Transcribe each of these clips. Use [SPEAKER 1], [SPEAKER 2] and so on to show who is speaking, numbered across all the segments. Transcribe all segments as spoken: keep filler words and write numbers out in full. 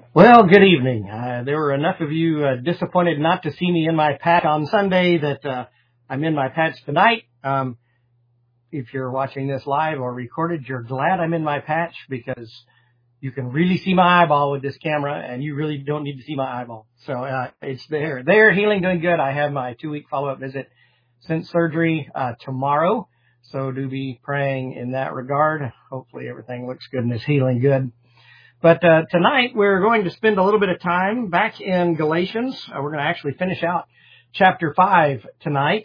[SPEAKER 1] Well, good evening. Uh, there were enough of you uh, disappointed not to see me in my patch on Sunday that uh, I'm in my patch tonight. Um, if you're watching this live or recorded, you're glad I'm in my patch because you can really see my eyeball with this camera, and you really don't need to see my eyeball. So uh, it's there. There, healing, doing good. I have my two-week follow-up visit since surgery uh, tomorrow, so do be praying in that regard. Hopefully everything looks good and is healing good. But uh, tonight we're going to spend a little bit of time back in Galatians. Uh, we're going to actually finish out chapter five tonight,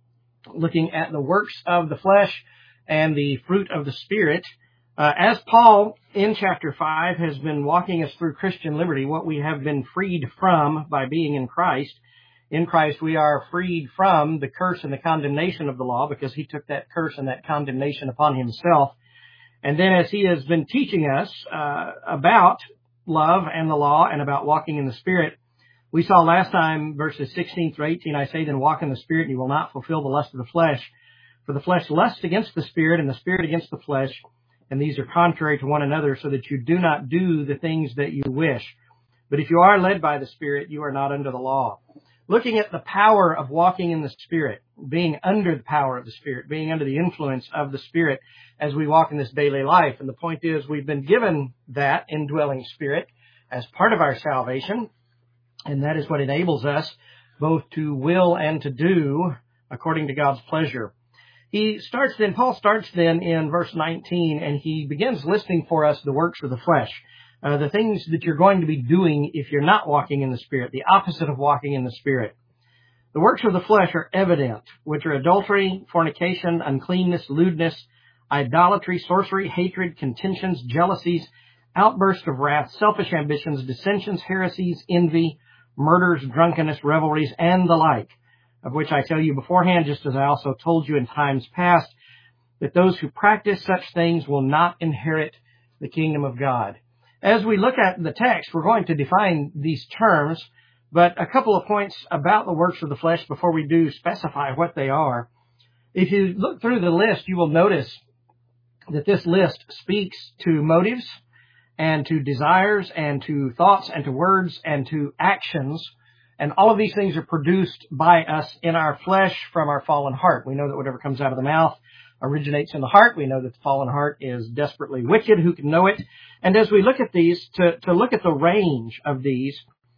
[SPEAKER 1] looking at the works of the flesh and the fruit of the Spirit. Uh, as Paul in chapter five has been walking us through Christian liberty, what we have been freed from by being in Christ. In Christ we are freed from the curse and the condemnation of the law because he took that curse and that condemnation upon himself. And then as he has been teaching us uh, about love and the law and about walking in the Spirit, we saw last time verses sixteen through eighteen, I say, then walk in the Spirit and you will not fulfill the lust of the flesh. For the flesh lusts against the Spirit and the Spirit against the flesh, and these are contrary to one another, so that you do not do the things that you wish. But if you are led by the Spirit, you are not under the law. Looking at the power of walking in the Spirit, being under the power of the Spirit, being under the influence of the Spirit as we walk in this daily life. And the point is, we've been given that indwelling Spirit as part of our salvation, and that is what enables us both to will and to do according to God's pleasure. He starts then, Paul starts then in verse nineteen, and he begins listing for us the works of the flesh. Uh, the things that you're going to be doing if you're not walking in the Spirit, the opposite of walking in the Spirit. The works of the flesh are evident, which are adultery, fornication, uncleanness, lewdness, idolatry, sorcery, hatred, contentions, jealousies, outbursts of wrath, selfish ambitions, dissensions, heresies, envy, murders, drunkenness, revelries, and the like, of which I tell you beforehand, just as I also told you in times past, that those who practice such things will not inherit the kingdom of God. As we look at the text, we're going to define these terms, but a couple of points about the works of the flesh before we do specify what they are. If you look through the list, you will notice that this list speaks to motives and to desires and to thoughts and to words and to actions. And all of these things are produced by us in our flesh from our fallen heart. We know that whatever comes out of the mouth originates in the heart. We know that the fallen heart is desperately wicked. Who can know it? And as we look at these, to, to look at the range of these,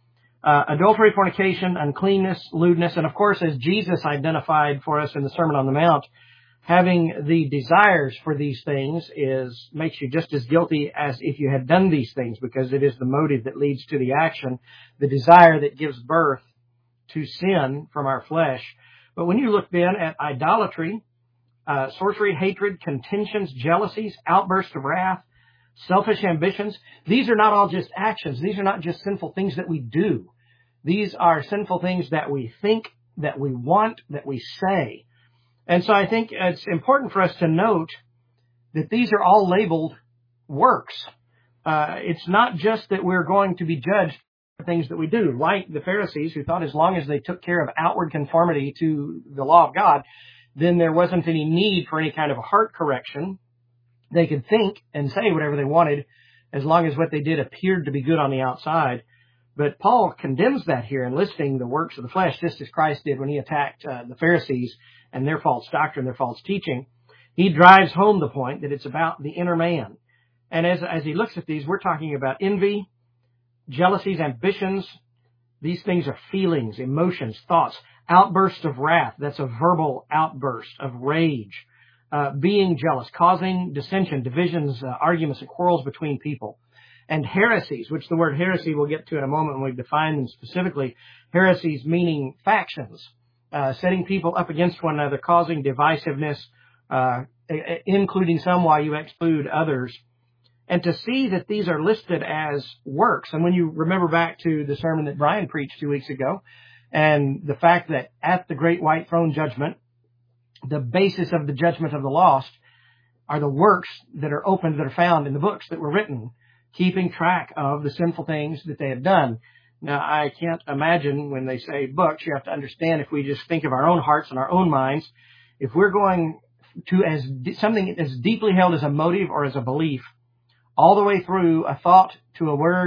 [SPEAKER 1] uh, adultery, fornication, uncleanness, lewdness, and of course, as Jesus identified for us in the Sermon on the Mount, having the desires for these things is makes you just as guilty as if you had done these things, because it is the motive that leads to the action, the desire that gives birth to sin from our flesh. But when you look then at idolatry, uh, sorcery, hatred, contentions, jealousies, outbursts of wrath, selfish ambitions, these are not all just actions. These are not just sinful things that we do. These are sinful things that we think, that we want, that we say. And so I think it's important for us to note that these are all labeled works. Uh, it's not just that we're going to be judged for things that we do, like the Pharisees, who thought as long as they took care of outward conformity to the law of God, then there wasn't any need for any kind of a heart correction. They could think and say whatever they wanted as long as what they did appeared to be good on the outside. But Paul condemns that here in listing the works of the flesh, just as Christ did when he attacked uh, the Pharisees and their false doctrine, their false teaching. He drives home the point that it's about the inner man. And as, as he looks at these, we're talking about envy, jealousies, ambitions. These things are feelings, emotions, thoughts, outbursts of wrath. That's a verbal outburst of rage, uh, being jealous, causing dissension, divisions, uh, arguments, and quarrels between people. And heresies, which the word heresy we'll get to in a moment when we define them specifically. Heresies meaning factions, uh, setting people up against one another, causing divisiveness, uh, including some while you exclude others. And to see that these are listed as works, and when you remember back to the sermon that Brian preached two weeks ago, and the fact that at the great white throne judgment, the basis of the judgment of the lost are the works that are opened, that are found in the books that were written, keeping track of the sinful things that they have done. Now, I can't imagine when they say books, you have to understand, if we just think of our own hearts and our own minds, if we're going to as something as deeply held as a motive or as a belief, all the way through a thought to a word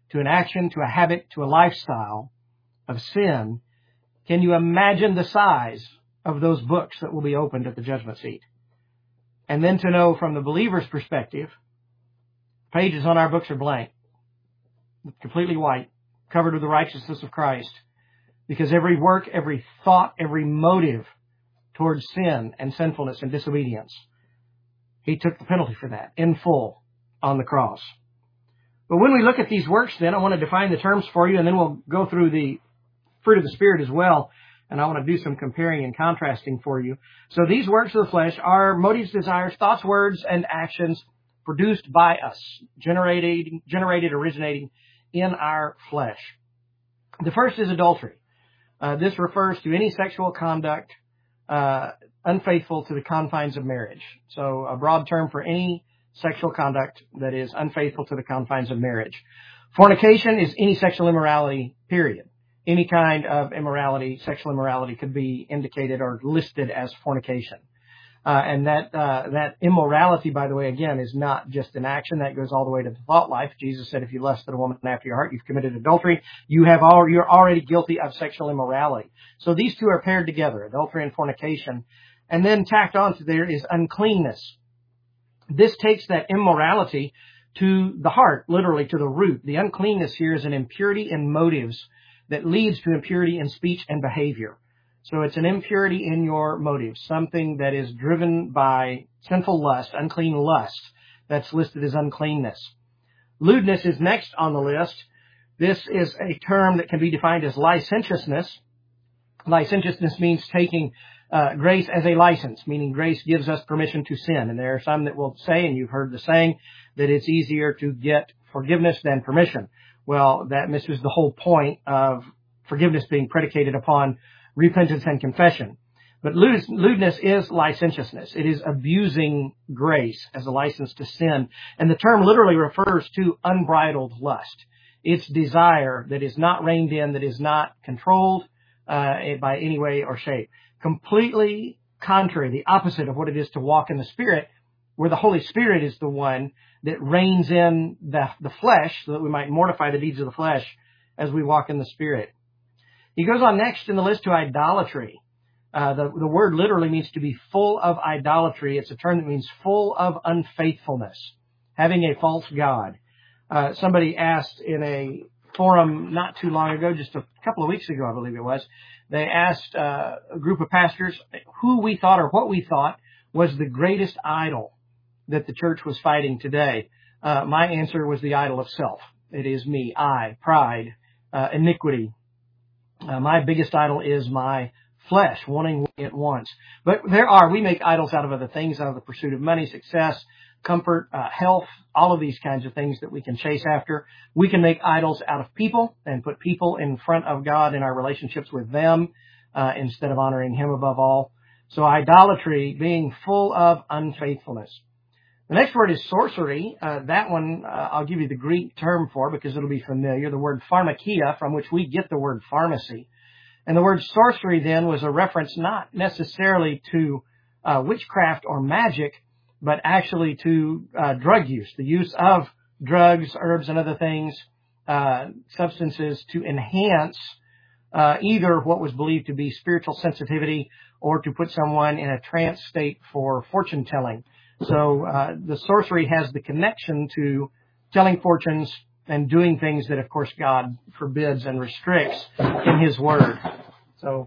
[SPEAKER 1] to an action, to a habit, to a lifestyle of sin, can you imagine the size of those books that will be opened at the judgment seat? And then to know from the believer's perspective, pages on our books are blank, completely white, covered with the righteousness of Christ, because every work, every thought, every motive towards sin and sinfulness and disobedience, He took the penalty for that in full on the cross. But when we look at these works, then, I want to define the terms for you, and then we'll go through the fruit of the Spirit as well. And I want to do some comparing and contrasting for you. So these works of the flesh are motives, desires, thoughts, words, and actions produced by us, generated, generated, originating in our flesh. The first is adultery. Uh, this refers to any sexual conduct uh, unfaithful to the confines of marriage. So a broad term for any sexual conduct that is unfaithful to the confines of marriage. Fornication is any sexual immorality, period. Any kind of immorality, sexual immorality, could be indicated or listed as fornication. Uh, and that uh, that immorality, by the way, again, is not just an action. That goes all the way to the thought life. Jesus said, if you lust at a woman after your heart, you've committed adultery. You have all, you're already guilty of sexual immorality. So these two are paired together, adultery and fornication. And then tacked on to there is uncleanness. This takes that immorality to the heart, literally to the root. The uncleanness here is an impurity in motives that leads to impurity in speech and behavior. So it's an impurity in your motives, something that is driven by sinful lust, unclean lust, that's listed as uncleanness. Lewdness is next on the list. This is a term that can be defined as licentiousness. Licentiousness means taking uh, grace as a license, meaning grace gives us permission to sin. And there are some that will say, and you've heard the saying, that it's easier to get forgiveness than permission. Well, that misses the whole point of forgiveness being predicated upon repentance and confession. But lewdness is licentiousness. It is abusing grace as a license to sin. And the term literally refers to unbridled lust. It's desire that is not reined in, that is not controlled uh, by any way or shape. Completely contrary, the opposite of what it is to walk in the Spirit, where the Holy Spirit is the one that reins in the, the flesh so that we might mortify the deeds of the flesh as we walk in the Spirit. He goes on next in the list to idolatry. Uh, the, the word literally means to be full of idolatry. It's a term that means full of unfaithfulness, having a false god. Uh, somebody asked in a forum not too long ago, just a couple of weeks ago, I believe it was, they asked uh, a group of pastors who we thought or what we thought was the greatest idol that the church was fighting today. Uh, my answer was the idol of self. It is me, I, pride, uh, iniquity. Uh, my biggest idol is my flesh, wanting what it wants. But there are, we make idols out of other things, out of the pursuit of money, success, comfort, uh, health, all of these kinds of things that we can chase after. We can make idols out of people and put people in front of God in our relationships with them uh, instead of honoring Him above all. So idolatry, being full of unfaithfulness. The next word is sorcery. Uh, that one uh, I'll give you the Greek term for because it'll be familiar. The word pharmakia, from which we get the word pharmacy. And the word sorcery then was a reference not necessarily to uh, witchcraft or magic, but actually to uh, drug use, the use of drugs, herbs, and other things, uh, substances to enhance uh, either what was believed to be spiritual sensitivity or to put someone in a trance state for fortune telling. So uh, the sorcery has the connection to telling fortunes and doing things that, of course, God forbids and restricts in His Word. So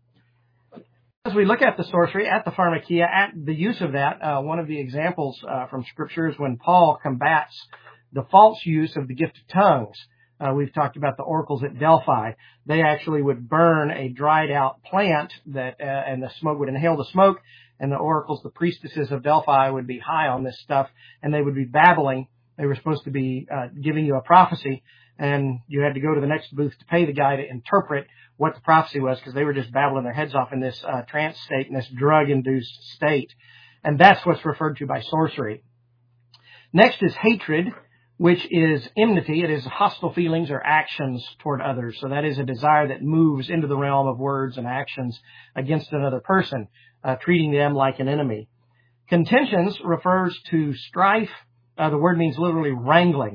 [SPEAKER 1] as we look at the sorcery, at the pharmakia, at the use of that, uh, one of the examples uh, from Scripture is when Paul combats the false use of the gift of tongues. Uh, we've talked about the oracles at Delphi. They actually would burn a dried out plant that, uh, and the smoke would inhale the smoke. And the oracles, the priestesses of Delphi, would be high on this stuff, and they would be babbling. They were supposed to be uh, giving you a prophecy, and you had to go to the next booth to pay the guy to interpret what the prophecy was, because they were just babbling their heads off in this uh, trance state, in this drug-induced state. And that's what's referred to by sorcery. Next is hatred, which is enmity. It is hostile feelings or actions toward others. So that is a desire that moves into the realm of words and actions against another person. Uh, treating them like an enemy. Contentions refers to strife. Uh, the word means literally wrangling.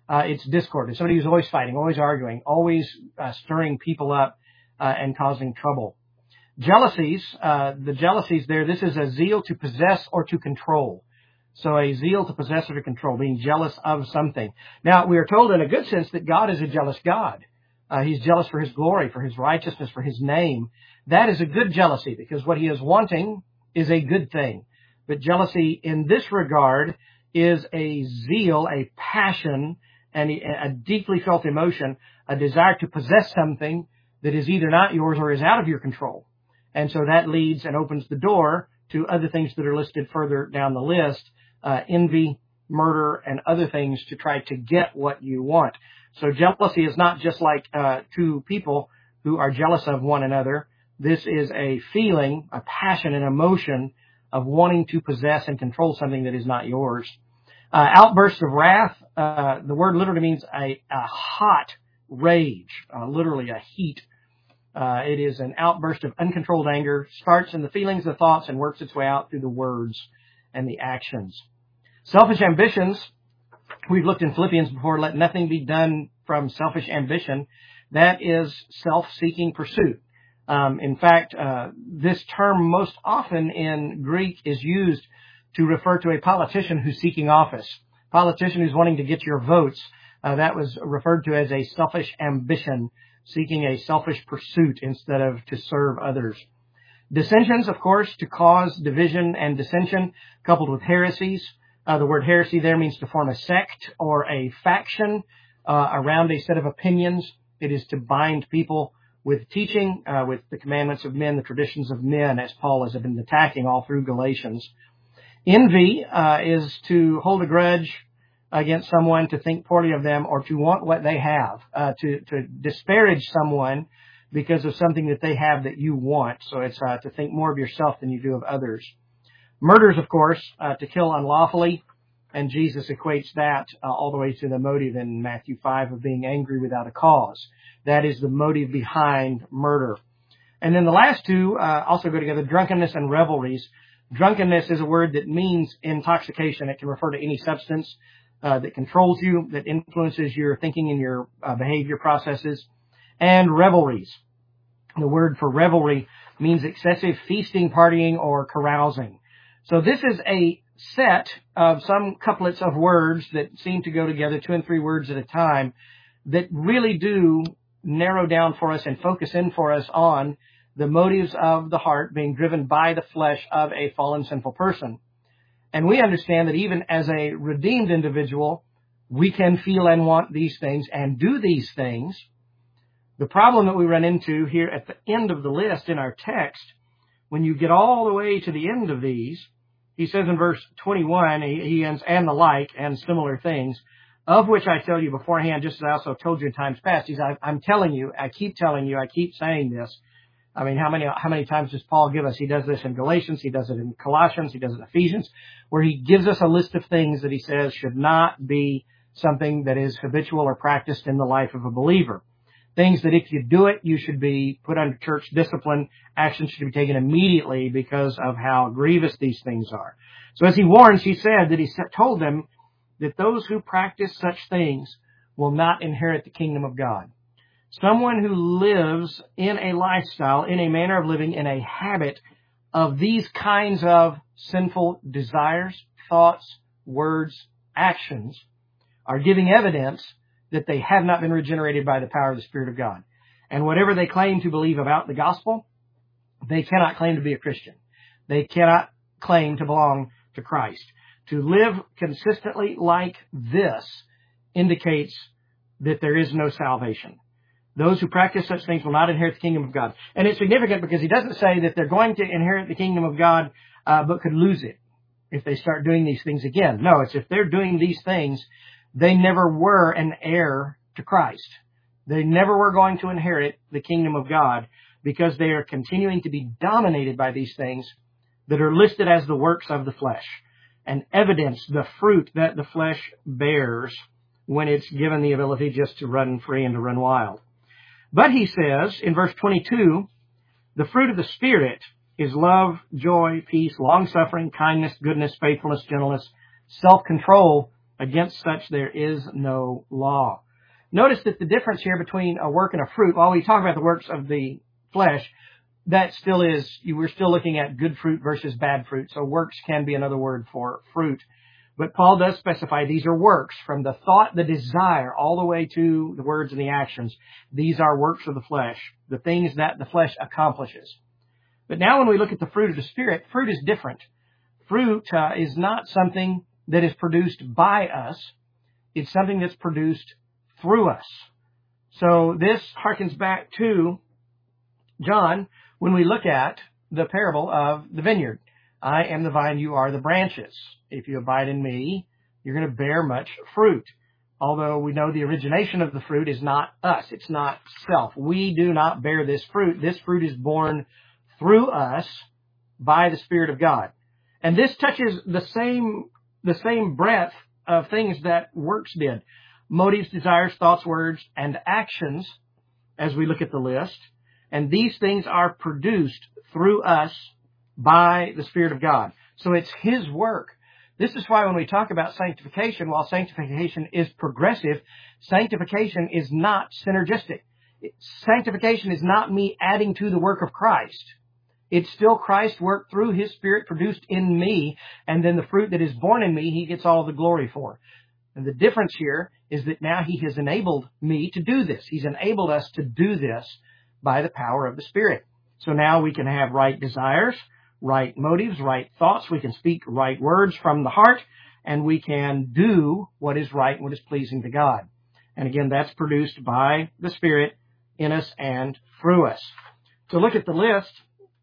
[SPEAKER 1] uh, it's discord. It's somebody who's always fighting, always arguing, always uh, stirring people up uh, and causing trouble. Jealousies, uh, the jealousies there, this is a zeal to possess or to control. So a zeal to possess or to control, being jealous of something. Now, we are told in a good sense that God is a jealous God. Uh, he's jealous for His glory, for His righteousness, for His name. That is a good jealousy, because what He is wanting is a good thing. But jealousy in this regard is a zeal, a passion, and a deeply felt emotion, a desire to possess something that is either not yours or is out of your control. And so that leads and opens the door to other things that are listed further down the list, uh, envy, murder, and other things to try to get what you want. So jealousy is not just like uh, two people who are jealous of one another. This is a feeling, a passion, an emotion of wanting to possess and control something that is not yours. Uh, outbursts of wrath, uh, the word literally means a, a hot rage, uh, literally a heat. Uh, it is an outburst of uncontrolled anger, starts in the feelings, the thoughts, and works its way out through the words and the actions. Selfish ambitions, we've looked in Philippians before, let nothing be done from selfish ambition. That is self-seeking pursuit. Um, in fact, uh, this term most often in Greek is used to refer to a politician who's seeking office. Politician who's wanting to get your votes. Uh, that was referred to as a selfish ambition, seeking a selfish pursuit instead of to serve others. Dissensions, of course, to cause division and dissension, coupled with heresies. Uh, the word heresy there means to form a sect or a faction uh, around a set of opinions. It is to bind people with teaching, uh, with the commandments of men, the traditions of men, as Paul has been attacking all through Galatians. Envy uh, is to hold a grudge against someone, to think poorly of them, or to want what they have, uh, to, to disparage someone because of something that they have that you want. So it's uh, to think more of yourself than you do of others. Murders, of course, uh, to kill unlawfully, and Jesus equates that uh, all the way to the motive in Matthew five of being angry without a cause. That is the motive behind murder. And then the last two uh, also go together, drunkenness and revelries. Drunkenness is a word that means intoxication. It can refer to any substance Uh, that controls you, that influences your thinking and your uh, behavior processes. And revelries. The word for revelry means excessive feasting, partying, or carousing. So this is a set of some couplets of words that seem to go together, two and three words at a time, that really do narrow down for us and focus in for us on the motives of the heart being driven by the flesh of a fallen, sinful person. And we understand that even as a redeemed individual, we can feel and want these things and do these things. The problem that we run into here at the end of the list in our text, when you get all the way to the end of these, he says in verse twenty-one, he, he ends, and the like, and similar things, of which I tell you beforehand, just as I also told you in times past. He's, I, I'm telling you, I keep telling you, I keep saying this. I mean, how many how many times does Paul give us? He does this in Galatians, he does it in Colossians, he does it in Ephesians, where he gives us a list of things that he says should not be something that is habitual or practiced in the life of a believer. Things that if you do it, you should be put under church discipline. Action should be taken immediately because of how grievous these things are. So as he warns, he said that he told them that those who practice such things will not inherit the kingdom of God. Someone who lives in a lifestyle, in a manner of living, in a habit of these kinds of sinful desires, thoughts, words, actions, are giving evidence that they have not been regenerated by the power of the Spirit of God. And whatever they claim to believe about the gospel, they cannot claim to be a Christian. They cannot claim to belong to Christ. To live consistently like this indicates that there is no salvation. Those who practice such things will not inherit the kingdom of God. And it's significant because he doesn't say that they're going to inherit the kingdom of God, uh, but could lose it if they start doing these things again. No, it's if they're doing these things, they never were an heir to Christ. They never were going to inherit the kingdom of God because they are continuing to be dominated by these things that are listed as the works of the flesh and evidence the fruit that the flesh bears when it's given the ability just to run free and to run wild. But he says in verse twenty-two, the fruit of the Spirit is love, joy, peace, long-suffering, kindness, goodness, faithfulness, gentleness, self-control. Against such there is no law. Notice that the difference here between a work and a fruit, while we talk about the works of the flesh, that still is, we're still looking at good fruit versus bad fruit. So works can be another word for fruit. But Paul does specify these are works, from the thought, the desire, all the way to the words and the actions. These are works of the flesh, the things that the flesh accomplishes. But now when we look at the fruit of the Spirit, fruit is different. Fruit uh, is not something that is produced by us. It's something that's produced through us. So this harkens back to John when we look at the parable of the vineyard. I am the vine, you are the branches. If you abide in me, you're going to bear much fruit. Although we know the origination of the fruit is not us. It's not self. We do not bear this fruit. This fruit is born through us by the Spirit of God. And this touches the same, the same breadth of things that works did. Motives, desires, thoughts, words, and actions, as we look at the list. And these things are produced through us by the Spirit of God. So it's His work. This is why when we talk about sanctification, while sanctification is progressive, sanctification is not synergistic. Sanctification is not me adding to the work of Christ. It's still Christ's work through His Spirit produced in me, and then the fruit that is born in me, He gets all the glory for. And the difference here is that now He has enabled me to do this. He's enabled us to do this by the power of the Spirit. So now we can have right desires, right motives, right thoughts. We can speak right words from the heart, and we can do what is right and what is pleasing to God. And again, that's produced by the Spirit in us and through us. So look at the list.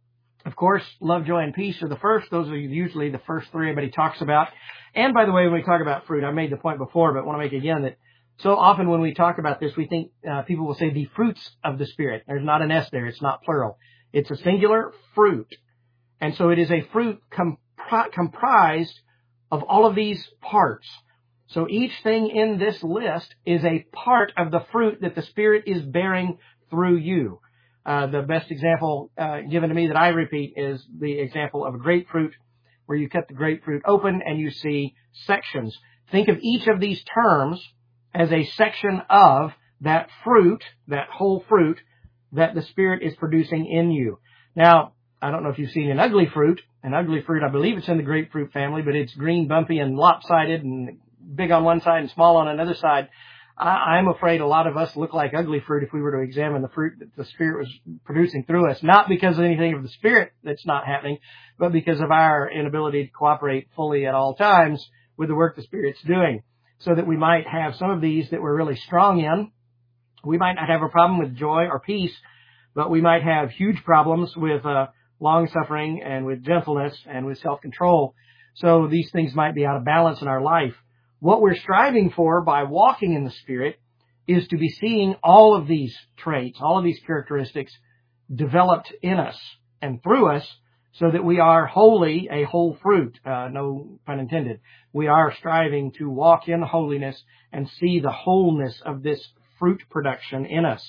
[SPEAKER 1] Of course, love, joy, and peace are the first. Those are usually the first three everybody talks about. And by the way, when we talk about fruit, I made the point before, but want to make again that so often when we talk about this, we think uh, people will say the fruits of the Spirit. There's not an S there. It's not plural. It's a singular fruit. And so it is a fruit compri- comprised of all of these parts. So each thing in this list is a part of the fruit that the Spirit is bearing through you. Uh, the best example uh, given to me that I repeat is the example of a grapefruit, where you cut the grapefruit open and you see sections. Think of each of these terms as a section of that fruit, that whole fruit that the Spirit is producing in you. Now, I don't know if you've seen an ugly fruit. An ugly fruit, I believe it's in the grapefruit family, but it's green, bumpy, and lopsided, and big on one side and small on another side. I, I'm afraid a lot of us look like ugly fruit if we were to examine the fruit that the Spirit was producing through us, not because of anything of the Spirit that's not happening, but because of our inability to cooperate fully at all times with the work the Spirit's doing. So that we might have some of these that we're really strong in. We might not have a problem with joy or peace, but we might have huge problems with uh, long-suffering and with gentleness and with self-control. So these things might be out of balance in our life. What we're striving for by walking in the Spirit is to be seeing all of these traits, all of these characteristics developed in us and through us, so that we are wholly a whole fruit, uh, no pun intended. We are striving to walk in holiness and see the wholeness of this fruit production in us.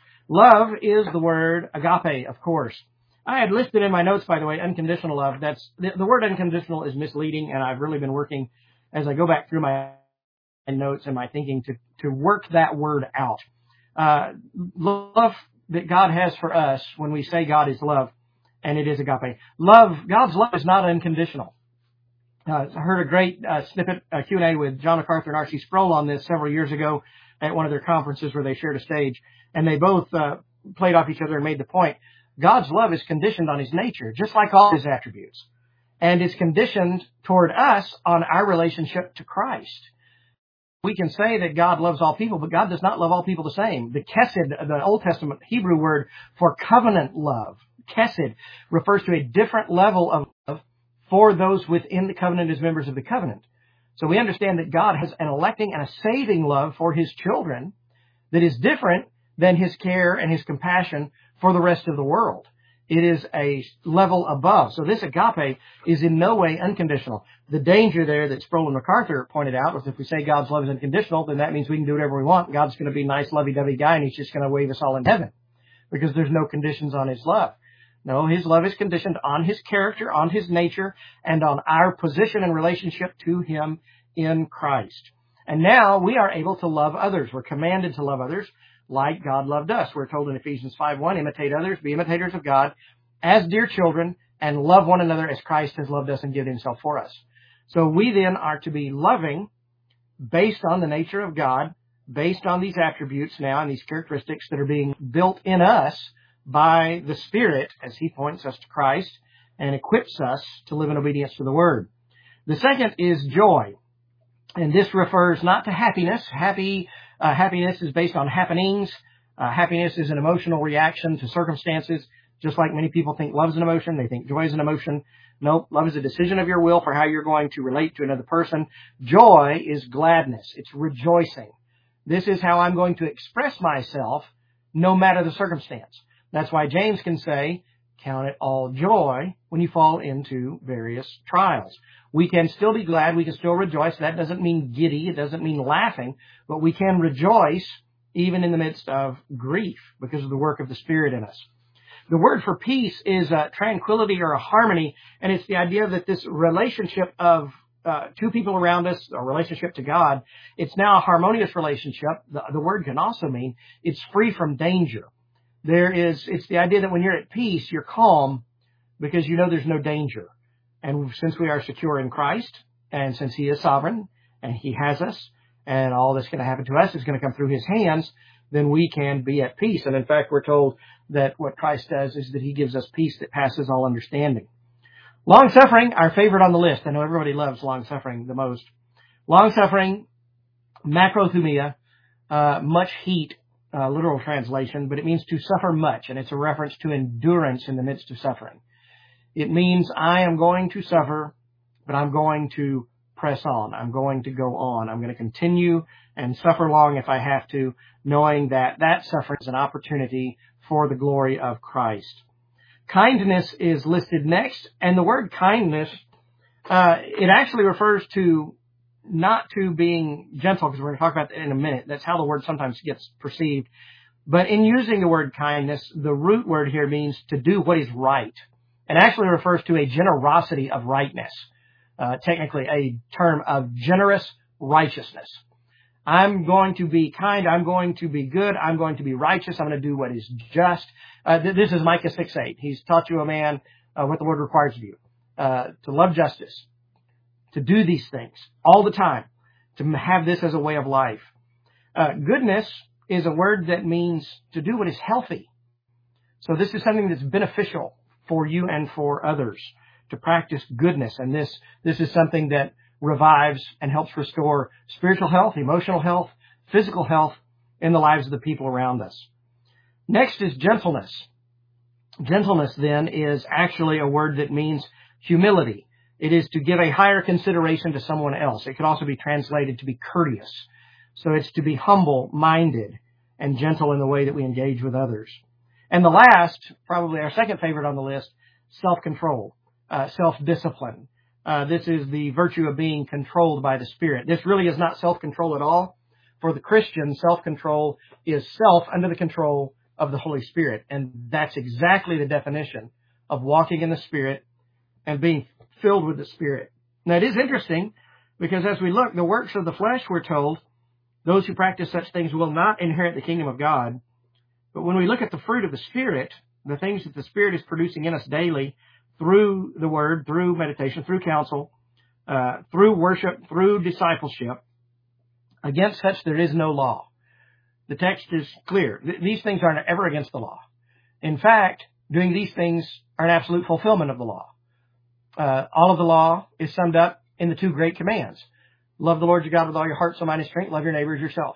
[SPEAKER 1] Love is the word agape, of course. I had listed in my notes, by the way, unconditional love. That's the, the word unconditional is misleading, and I've really been working as I go back through my notes and my thinking to, to work that word out. Uh, love that God has for us, when we say God is love, and it is agape. Love, God's love is not unconditional. Uh, I heard a great uh, snippet, uh, Q and A with John MacArthur and R C Sproul on this several years ago at one of their conferences where they shared a stage, and they both uh, played off each other and made the point. God's love is conditioned on His nature, just like all His attributes, and is conditioned toward us on our relationship to Christ. We can say that God loves all people, but God does not love all people the same. The kesed, the Old Testament Hebrew word for covenant love, kesed, refers to a different level of love for those within the covenant as members of the covenant. So we understand that God has an electing and a saving love for His children that is different than His care and His compassion for the rest of the world. It is a level above. So this agape is in no way unconditional. The danger there that Sproul and MacArthur pointed out was if we say God's love is unconditional, then that means we can do whatever we want. God's going to be a nice, lovey-dovey guy, and He's just going to wave us all in heaven because there's no conditions on His love. No, His love is conditioned on His character, on His nature, and on our position and relationship to Him in Christ. And now we are able to love others. We're commanded to love others like God loved us. We're told in Ephesians five one, imitate others, be imitators of God as dear children, and love one another as Christ has loved us and given himself for us. So we then are to be loving based on the nature of God, based on these attributes now and these characteristics that are being built in us by the Spirit as he points us to Christ and equips us to live in obedience to the Word. The second is joy. And this refers not to happiness. Happy uh, happiness is based on happenings. Uh, happiness is an emotional reaction to circumstances. Just like many people think love is an emotion, they think joy is an emotion. No, love is a decision of your will for how you're going to relate to another person. Joy is gladness. It's rejoicing. This is how I'm going to express myself no matter the circumstance. That's why James can say, count it all joy when you fall into various trials. We can still be glad. We can still rejoice. That doesn't mean giddy. It doesn't mean laughing. But we can rejoice even in the midst of grief because of the work of the Spirit in us. The word for peace is a tranquility or a harmony, and it's the idea that this relationship of uh, two people around us, a relationship to God, it's now a harmonious relationship. The, the word can also mean it's free from danger. There is, it's the idea that when you're at peace, you're calm because you know there's no danger. And since we are secure in Christ, and since he is sovereign, and he has us, and all that's going to happen to us is going to come through his hands, then we can be at peace. And in fact, we're told that what Christ does is that he gives us peace that passes all understanding. Long-suffering, our favorite on the list. I know everybody loves long-suffering the most. Long-suffering, macrothumia, uh, much heat, uh, literal translation, but it means to suffer much, and it's a reference to endurance in the midst of suffering. It means I am going to suffer, but I'm going to press on. I'm going to go on. I'm going to continue and suffer long if I have to, knowing that that suffering is an opportunity for the glory of Christ. Kindness is listed next, and the word kindness, uh, it actually refers to not to being gentle, because we're going to talk about that in a minute. That's how the word sometimes gets perceived. But in using the word kindness, the root word here means to do what is right, and actually refers to a generosity of rightness. Uh, technically a term of generous righteousness. I'm going to be kind. I'm going to be good. I'm going to be righteous. I'm going to do what is just. Uh, th- this is Micah six eight. He's taught you, a man, uh, what the Lord requires of you. Uh, to love justice. To do these things all the time. To have this as a way of life. Uh, goodness is a word that means to do what is healthy. So this is something that's beneficial for you and for others. To practice goodness. And this, this is something that revives and helps restore spiritual health, emotional health, physical health in the lives of the people around us. Next is gentleness. Gentleness then is actually a word that means humility. It is to give a higher consideration to someone else. It could also be translated to be courteous. So it's to be humble-minded and gentle in the way that we engage with others. And the last, probably our second favorite on the list, self-control. Uh, self-discipline. Uh, this is the virtue of being controlled by the Spirit. This really is not self-control at all. For the Christian, self-control is self under the control of the Holy Spirit. And that's exactly the definition of walking in the Spirit and being filled with the Spirit. Now, it is interesting because as we look, the works of the flesh, we're told, those who practice such things will not inherit the kingdom of God. But when we look at the fruit of the Spirit, the things that the Spirit is producing in us daily, through the Word, through meditation, through counsel, uh, through worship, through discipleship, against such there is no law. The text is clear. Th- these things aren't ever against the law. In fact, doing these things are an absolute fulfillment of the law. Uh, all of the law is summed up in the two great commands. Love the Lord your God with all your heart, soul, mind, and strength. Love your neighbor as yourself.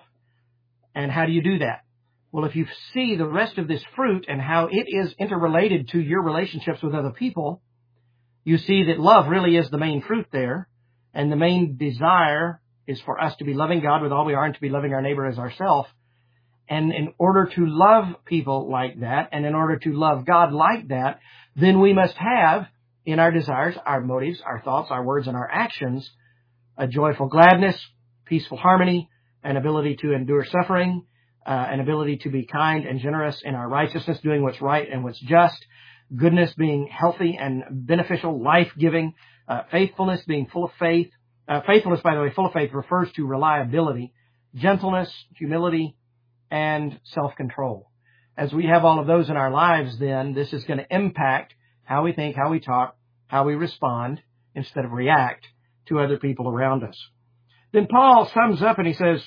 [SPEAKER 1] And how do you do that? Well, if you see the rest of this fruit and how it is interrelated to your relationships with other people, you see that love really is the main fruit there. And the main desire is for us to be loving God with all we are and to be loving our neighbor as ourselves. And in order to love people like that, and in order to love God like that, then we must have in our desires, our motives, our thoughts, our words, and our actions, a joyful gladness, peaceful harmony, an ability to endure suffering, Uh, an ability to be kind and generous in our righteousness, doing what's right and what's just, goodness being healthy and beneficial, life-giving, uh, faithfulness being full of faith, Uh, faithfulness, by the way, full of faith refers to reliability, gentleness, humility, and self-control. As we have all of those in our lives, then this is going to impact how we think, how we talk, how we respond, instead of react to other people around us. Then Paul sums up and he says,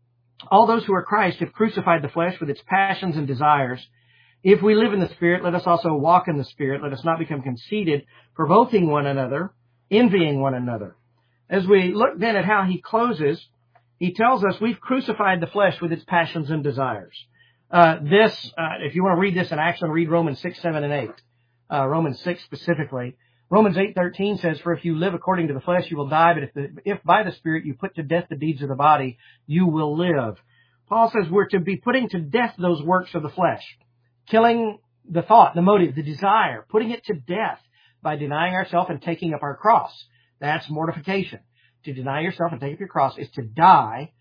[SPEAKER 1] all those who are Christ have crucified the flesh with its passions and desires. If we live in the Spirit, let us also walk in the Spirit. Let us not become conceited, provoking one another, envying one another. As we look then at how he closes, he tells us we've crucified the flesh with its passions and desires. Uh, this, uh, if you want to read this in action, read Romans six, seven, and eight. Uh, Romans six specifically. Romans eight thirteen says, for if you live according to the flesh, you will die, but if, the, if by the Spirit you put to death the deeds of the body, you will live. Paul says we're to be putting to death those works of the flesh, killing the thought, the motive, the desire, putting it to death by denying ourselves and taking up our cross. That's mortification. To deny yourself and take up your cross is to die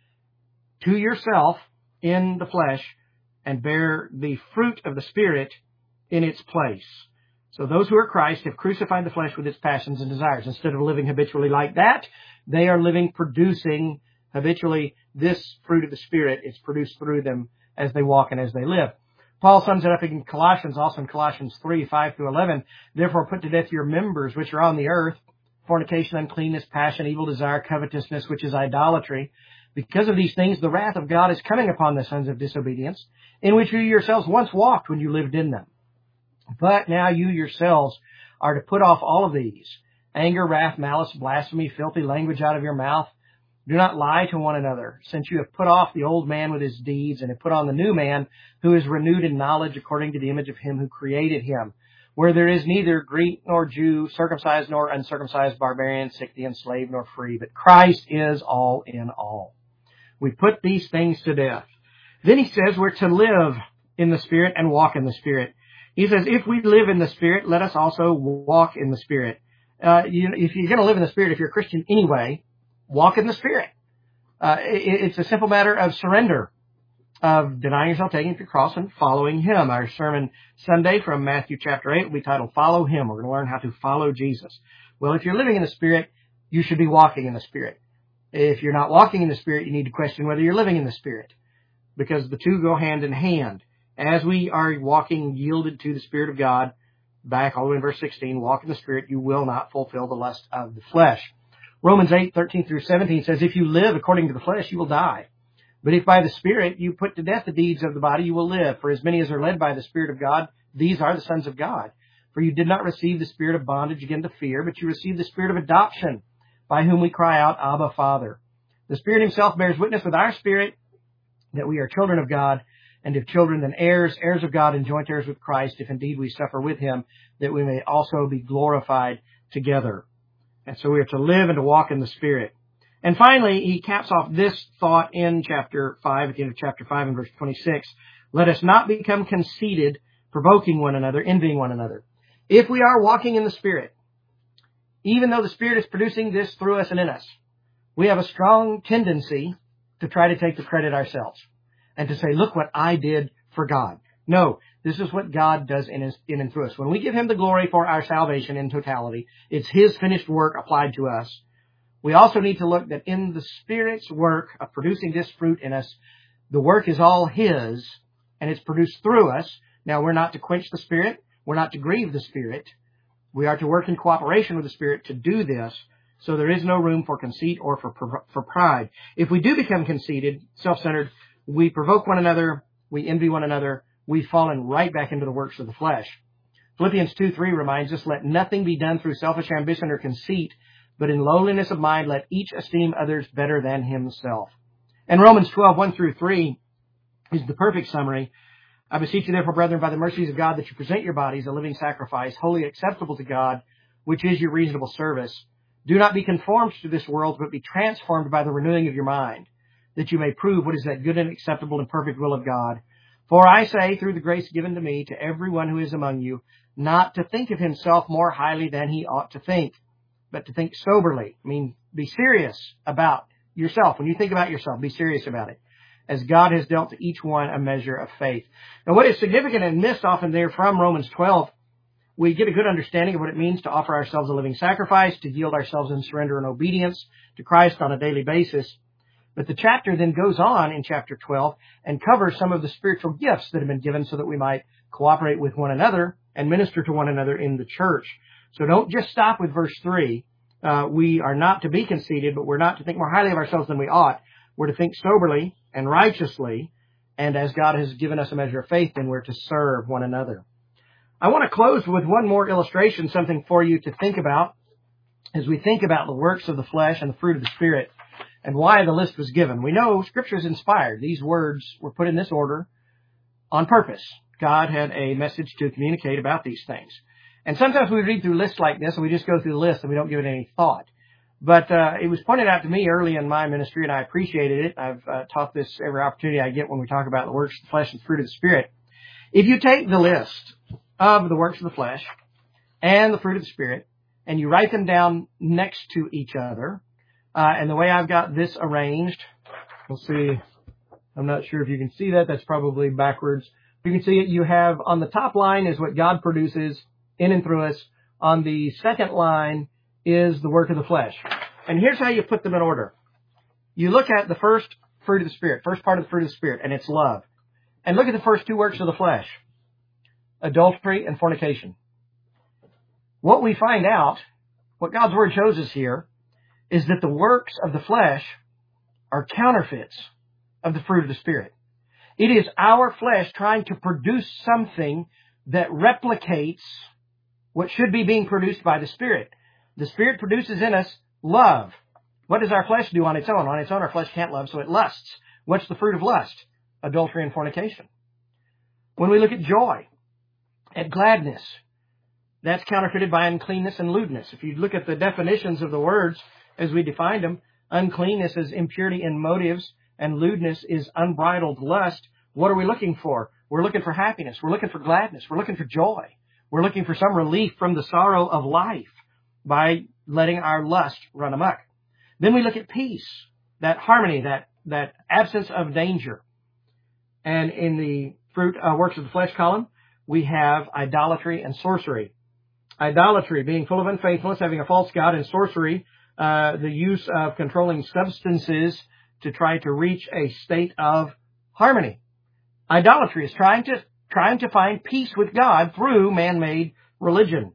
[SPEAKER 1] to yourself in the flesh and bear the fruit of the Spirit in its place. So those who are Christ have crucified the flesh with its passions and desires. Instead of living habitually like that, they are living producing habitually this fruit of the Spirit. It's produced through them as they walk and as they live. Paul sums it up in Colossians, also in Colossians three, five through eleven. Therefore put to death your members which are on the earth, fornication, uncleanness, passion, evil desire, covetousness, which is idolatry. Because of these things, the wrath of God is coming upon the sons of disobedience, in which you yourselves once walked when you lived in them. But now you yourselves are to put off all of these: anger, wrath, malice, blasphemy, filthy language out of your mouth. Do not lie to one another, since you have put off the old man with his deeds and have put on the new man, who is renewed in knowledge according to the image of him who created him, where there is neither Greek nor Jew, circumcised nor uncircumcised, barbarian, Scythian, slave nor free, but Christ is all in all. We put these things to death. Then he says we're to live in the Spirit and walk in the Spirit. He says, if we live in the Spirit, let us also walk in the Spirit. Uh, you, if you're going to live in the Spirit, if you're a Christian anyway, walk in the Spirit. Uh, it, it's a simple matter of surrender, of denying yourself, taking up your cross, and following Him. Our sermon Sunday from Matthew chapter eight will be titled, Follow Him. We're going to learn how to follow Jesus. Well, if you're living in the Spirit, you should be walking in the Spirit. If you're not walking in the Spirit, you need to question whether you're living in the Spirit, because the two go hand in hand. As we are walking yielded to the Spirit of God, back all the way in verse sixteen, walk in the Spirit, you will not fulfill the lust of the flesh. Romans eight, thirteen through seventeen says, if you live according to the flesh, you will die. But if by the Spirit you put to death the deeds of the body, you will live. For as many as are led by the Spirit of God, these are the sons of God. For you did not receive the spirit of bondage again to fear, but you received the Spirit of adoption, by whom we cry out, Abba, Father. The Spirit Himself bears witness with our spirit that we are children of God, and if children, then heirs, heirs of God, and joint heirs with Christ, if indeed we suffer with Him, that we may also be glorified together. And so we are to live and to walk in the Spirit. And finally, he caps off this thought in chapter five, at the end of chapter five and verse twenty-six. Let us not become conceited, provoking one another, envying one another. If we are walking in the Spirit, even though the Spirit is producing this through us and in us, we have a strong tendency to try to take the credit ourselves and to say, look what I did for God. No, this is what God does in, his, in and through us. When we give Him the glory for our salvation in totality, it's His finished work applied to us. We also need to look that in the Spirit's work of producing this fruit in us, the work is all His, and it's produced through us. Now, we're not to quench the Spirit. We're not to grieve the Spirit. We are to work in cooperation with the Spirit to do this, so there is no room for conceit or for, for pride. If we do become conceited, self-centered, we provoke one another, we envy one another, we've fallen right back into the works of the flesh. Philippians two three reminds us, let nothing be done through selfish ambition or conceit, but in lowliness of mind, let each esteem others better than himself. And Romans twelve, one through three is the perfect summary. I beseech you therefore, brethren, by the mercies of God, that you present your bodies a living sacrifice, wholly acceptable to God, which is your reasonable service. Do not be conformed to this world, but be transformed by the renewing of your mind, that you may prove what is that good and acceptable and perfect will of God. For I say, through the grace given to me, to everyone who is among you, not to think of himself more highly than he ought to think, but to think soberly. I mean, be serious about yourself. When you think about yourself, be serious about it, as God has dealt to each one a measure of faith. Now, what is significant and missed often there from Romans twelve we get a good understanding of what it means to offer ourselves a living sacrifice, to yield ourselves in surrender and obedience to Christ on a daily basis. But the chapter then goes on in chapter twelve and covers some of the spiritual gifts that have been given so that we might cooperate with one another and minister to one another in the church. So don't just stop with verse three. Uh, we are not to be conceited, but we're not to think more highly of ourselves than we ought. We're to think soberly and righteously. And as God has given us a measure of faith, then we're to serve one another. I want to close with one more illustration, something for you to think about as we think about the works of the flesh and the fruit of the Spirit and why the list was given. We know Scripture is inspired. These words were put in this order on purpose. God had a message to communicate about these things. And sometimes we read through lists like this and we just go through the list and we don't give it any thought. But uh, it was pointed out to me early in my ministry, and I appreciated it. I've uh, taught this every opportunity I get when we talk about the works of the flesh and the fruit of the Spirit. If you take the list of the works of the flesh and the fruit of the Spirit, and you write them down next to each other, uh, and the way I've got this arranged, we'll see, I'm not sure if you can see that, that's probably backwards. You can see it, you have on the top line is what God produces in and through us. On the second line is the work of the flesh. And here's how you put them in order. You look at the first fruit of the Spirit, first part of the fruit of the Spirit, and it's love. And look at the first two works of the flesh, adultery and fornication. What we find out, what God's Word shows us here, is that the works of the flesh are counterfeits of the fruit of the Spirit. It is our flesh trying to produce something that replicates what should be being produced by the Spirit. The Spirit produces in us love. What does our flesh do on its own? On its own, our flesh can't love, so it lusts. What's the fruit of lust? Adultery and fornication. When we look at joy, at gladness, that's counterfeited by uncleanness and lewdness. If you look at the definitions of the words as we defined them, uncleanness is impurity in motives, and lewdness is unbridled lust. What are we looking for? We're looking for happiness. We're looking for gladness. We're looking for joy. We're looking for some relief from the sorrow of life by letting our lust run amok. Then we look at peace, that harmony, that, that absence of danger. And in the fruit uh, works of the flesh column, we have idolatry and sorcery. Idolatry, being full of unfaithfulness, having a false god, and sorcery, uh, the use of controlling substances to try to reach a state of harmony. Idolatry is trying to, trying to find peace with God through man-made religion.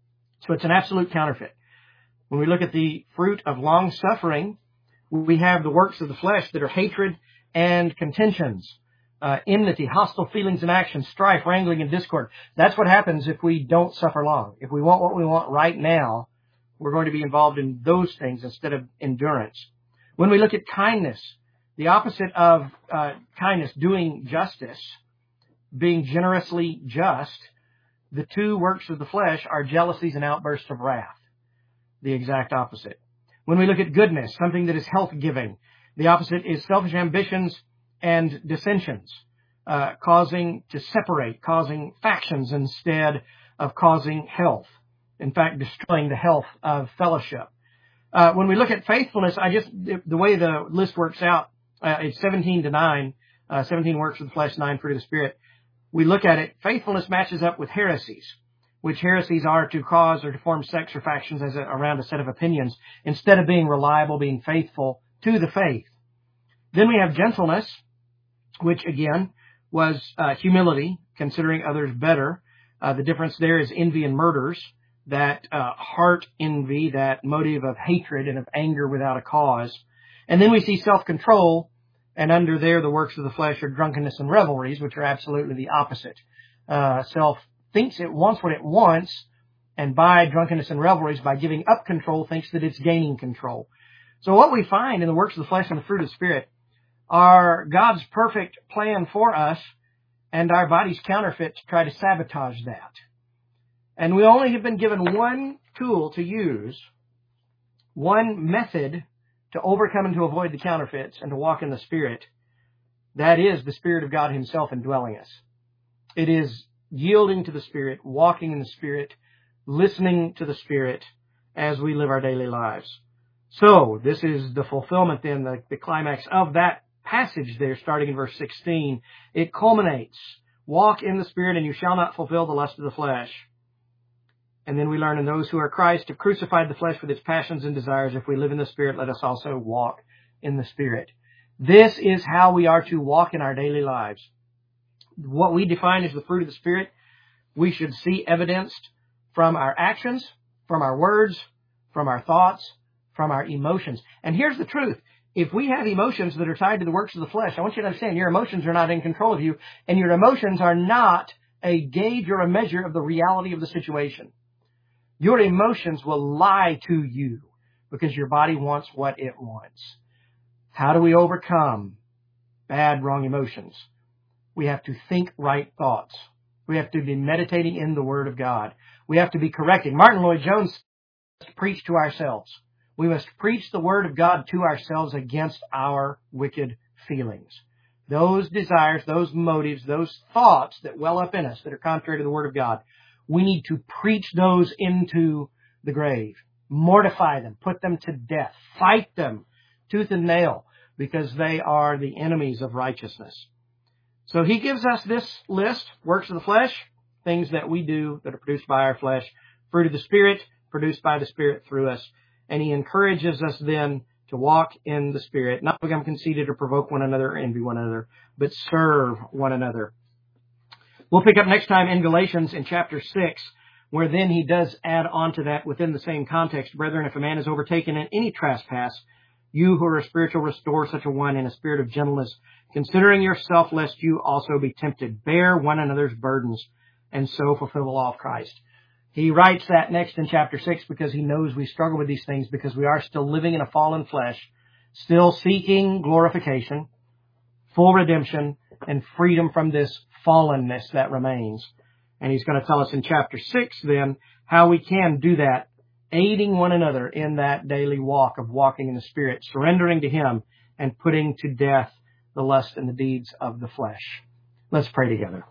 [SPEAKER 1] So it's an absolute counterfeit. When we look at the fruit of long-suffering, we have the works of the flesh that are hatred and contentions, uh, enmity, hostile feelings and actions, strife, wrangling, and discord. That's what happens if we don't suffer long. If we want what we want right now, we're going to be involved in those things instead of endurance. When we look at kindness, the opposite of uh, kindness, doing justice, being generously just, the two works of the flesh are jealousies and outbursts of wrath. The exact opposite. When we look at goodness, something that is health-giving, the opposite is selfish ambitions and dissensions, uh, causing to separate, causing factions instead of causing health. In fact, destroying the health of fellowship. Uh, when we look at faithfulness, I just, the way the list works out, uh, it's seventeen to nine, uh, seventeen works of the flesh, nine fruit of the Spirit. We look at it, faithfulness matches up with heresies, which heresies are to cause or to form sects or factions as a, around a set of opinions, instead of being reliable, being faithful to the faith. Then we have gentleness, which again was uh, humility, considering others better. Uh, the difference there is envy and murders, that uh, heart envy, that motive of hatred and of anger without a cause. And then we see self-control, and under there the works of the flesh are drunkenness and revelries, which are absolutely the opposite. Uh, self thinks it wants what it wants, and by drunkenness and revelries, by giving up control, thinks that it's gaining control. So what we find in the works of the flesh and the fruit of the Spirit are God's perfect plan for us, and our body's counterfeit to try to sabotage that. And we only have been given one tool to use, one method to overcome and to avoid the counterfeits and to walk in the Spirit. That is the Spirit of God Himself indwelling us. It is yielding to the Spirit, walking in the Spirit, listening to the Spirit as we live our daily lives. So this is the fulfillment then, the, the climax of that passage there, starting in verse sixteen. It culminates, walk in the Spirit and you shall not fulfill the lust of the flesh. And then we learn, in those who are Christ have crucified the flesh with its passions and desires. If we live in the Spirit, let us also walk in the Spirit. This is how we are to walk in our daily lives. What we define as the fruit of the Spirit, we should see evidenced from our actions, from our words, from our thoughts, from our emotions. And here's the truth. If we have emotions that are tied to the works of the flesh, I want you to understand your emotions are not in control of you, and your emotions are not a gauge or a measure of the reality of the situation. Your emotions will lie to you because your body wants what it wants. How do we overcome bad, wrong emotions? We have to think right thoughts. We have to be meditating in the Word of God. We have to be correcting. Martin Lloyd-Jones must preach to ourselves. We must preach the Word of God to ourselves against our wicked feelings. Those desires, those motives, those thoughts that well up in us that are contrary to the Word of God, we need to preach those into the grave. Mortify them. Put them to death. Fight them tooth and nail, because they are the enemies of righteousness. So he gives us this list: works of the flesh, things that we do that are produced by our flesh; fruit of the Spirit, produced by the Spirit through us. And he encourages us then to walk in the Spirit, not become conceited or provoke one another or envy one another, but serve one another. We'll pick up next time in Galatians in chapter six, where then he does add on to that within the same context. Brethren, if a man is overtaken in any trespass, you who are spiritual, restore such a one in a spirit of gentleness, considering yourself, lest you also be tempted. Bear one another's burdens, and so fulfill the law of Christ. He writes that next in chapter six because he knows we struggle with these things, because we are still living in a fallen flesh, still seeking glorification, full redemption, and freedom from this fallenness that remains. And he's going to tell us in chapter six then how we can do that, aiding one another in that daily walk of walking in the Spirit, surrendering to Him, and putting to death the lust and the deeds of the flesh. Let's pray together.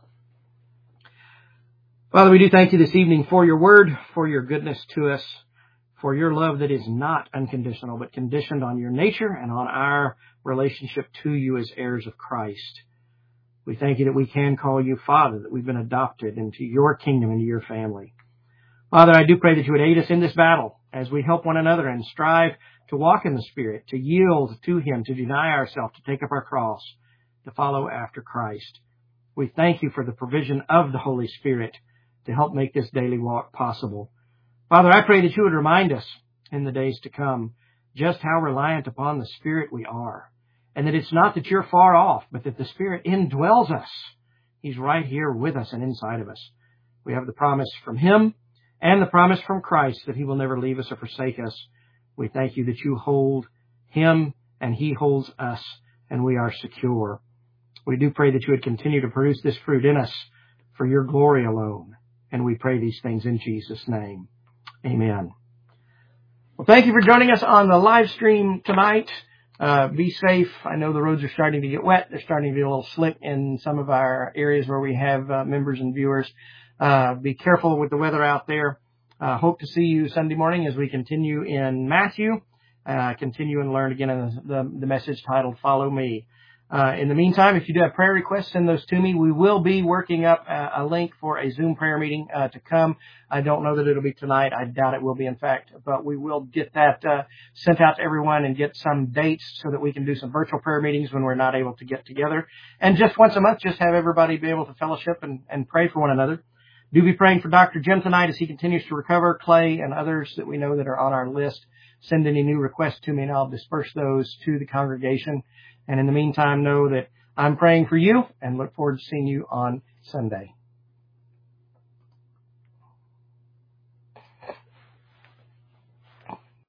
[SPEAKER 1] Father, we do thank you this evening for your word, for your goodness to us, for your love that is not unconditional, but conditioned on your nature and on our relationship to you as heirs of Christ. We thank you that we can call you Father, that we've been adopted into your kingdom, into your family. Father, I do pray that you would aid us in this battle as we help one another and strive to walk in the Spirit, to yield to Him, to deny ourselves, to take up our cross, to follow after Christ. We thank you for the provision of the Holy Spirit to help make this daily walk possible. Father, I pray that you would remind us in the days to come just how reliant upon the Spirit we are, and that it's not that you're far off, but that the Spirit indwells us. He's right here with us and inside of us. We have the promise from Him and the promise from Christ that He will never leave us or forsake us. We thank you that you hold Him and He holds us, and we are secure. We do pray that you would continue to produce this fruit in us for your glory alone. And we pray these things in Jesus' name. Amen. Well, thank you for joining us on the live stream tonight. Uh, be safe. I know the roads are starting to get wet. They're starting to be a little slick in some of our areas where we have uh, members and viewers. Uh, be careful with the weather out there. Uh, hope to see you Sunday morning as we continue in Matthew. Uh, continue and learn again in the, the message titled Follow Me. Uh, in the meantime, if you do have prayer requests, send those to me. We will be working up a, a link for a Zoom prayer meeting uh, to come. I don't know that it'll be tonight. I doubt it will be, in fact. But we will get that uh, sent out to everyone and get some dates so that we can do some virtual prayer meetings when we're not able to get together. And just once a month, just have everybody be able to fellowship and, and pray for one another. Do be praying for Doctor Jim tonight as he continues to recover, Clay and others that we know that are on our list. Send any new requests to me and I'll disperse those to the congregation. And in the meantime, know that I'm praying for you and look forward to seeing you on Sunday.